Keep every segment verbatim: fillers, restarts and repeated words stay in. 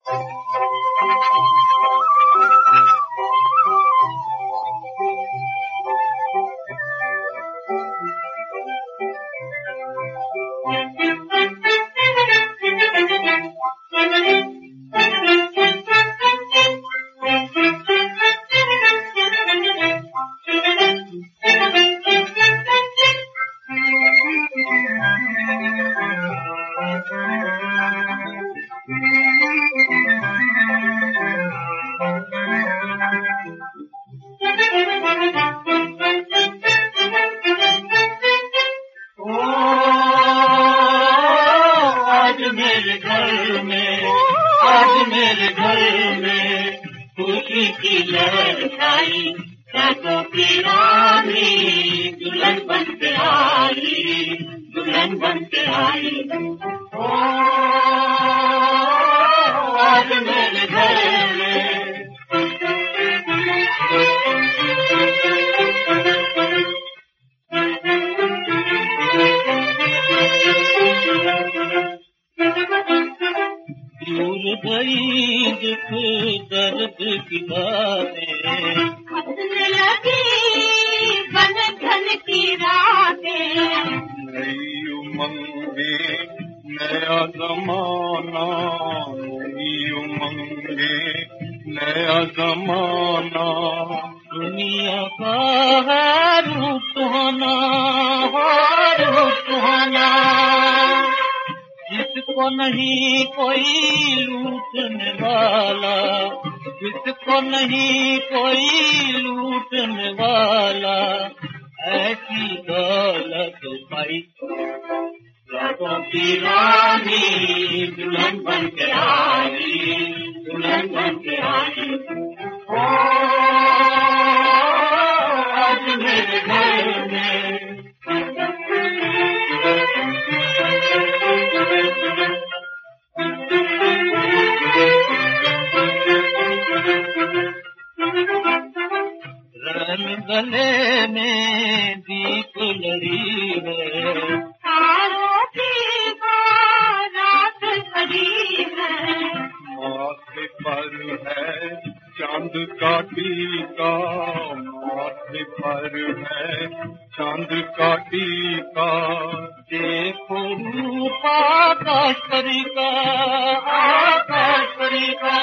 मेरे घर में, आज मेरे घर में खुशी की लहर छाई, रातों की रानी दुल्हन बन के आई, दुल्हन बन के आई। ओ आज मेरे घर में दूर गई दुख दर्द की बातें, हंसने लगी बन धन की रातें, नई उमंगे नया जमाना, नई उमंगे नया जमाना, दुनिया का है रूप सुहाना, रूप सुहाना, जिसको नहीं कोई लूटने वाला, जिसको नहीं कोई लूटने वाला, ऐसी दौलत पाई, रातों की रानी दुल्हन बन के आई, दुल्हन बन के आई। ओ आज मेरे घर में रन गले में दीप लड़ी है, तारों की रात खड़ी है, माथे पर है चांद का टीका, माथे पर है चांद का टीका, देखो रूप आकाशपरी का, आकाशपरी का,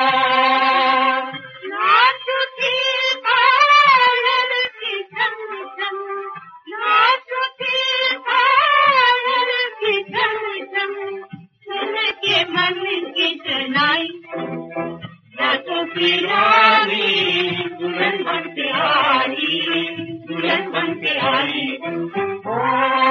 नाचती पायल की चमचम, नाचती पायल की चमचम, सुन के मन की शहनाई, रातों की रानी दुल्हन बन के आई, दुल्हन बन के आई। ओ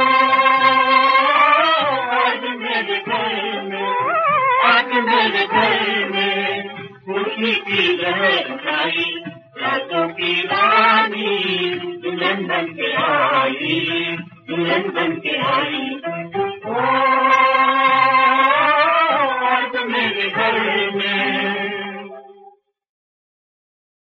आज मेरे घर में, आज मेरे घर में खुशी की लहर छाई, रातों की रानी दुल्हन बन के आई, दुल्हन बन के आई।